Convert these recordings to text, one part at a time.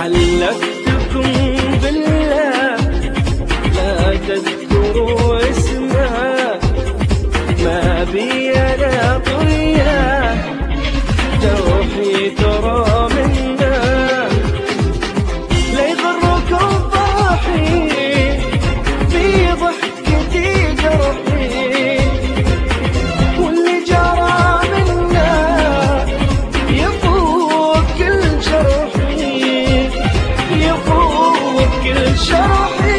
حلفتكم بالله لا تذكروا اسمه، ما بي أنا طرية جرحي ترى منه. لا يضركم فرحي في ضحكتي جرحي، واللي جرى منه يفوق كل جرحي، يفوق كل جرحي.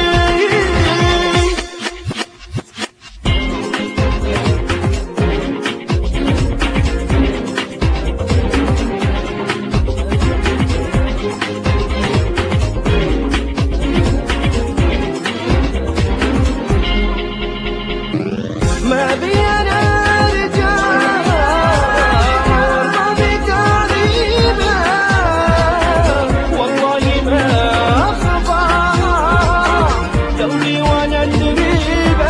ما بي أنا رجال ما بي تعذيبه، والله ما أخفى قلبي وأنا دريبه.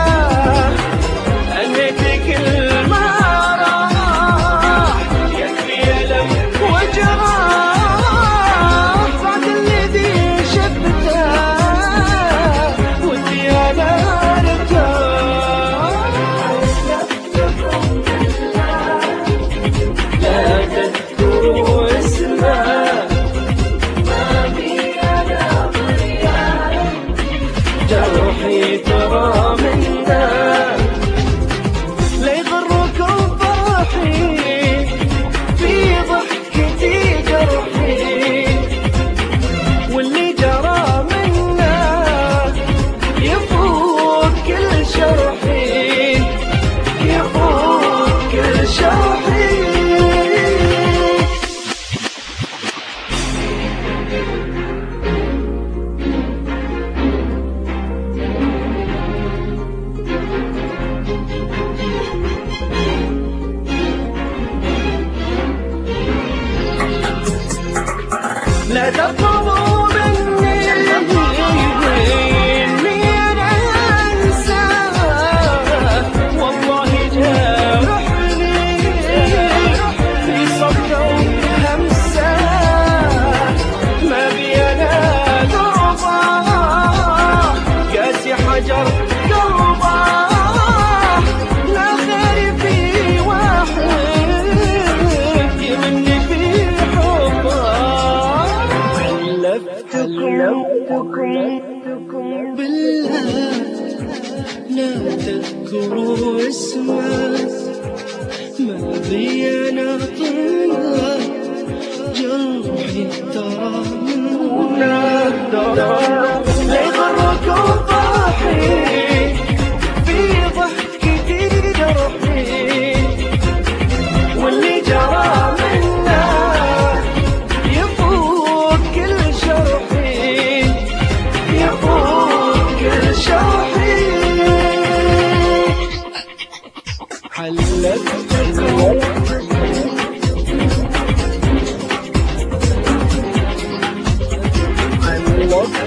أنهيت كل ما راح يكفي ألم وجراح، بعد الذي شفته ودي أنا جرحي ترى منه. لا يضركم فرحي في ضحكتي جرحي، واللي جرى منه يفوق كل شرحي، يفوق كل شرحي. لا تطلبوا مني إني أنا أنساه، والله جرحني في صدره همسة. ما بي أنا ترضى قاسي حجر قلبه، لا خير في واحد يمني في حبه. حلفتكم بالله لا تذكروا اسمه، ما بي أنا طرية جرحي ترى منه. لا يضركم فرحي في ضحكتي جرحي، واللي جرى منه يفوق كل شرحي، يفوق كل شرحي. حلفتكم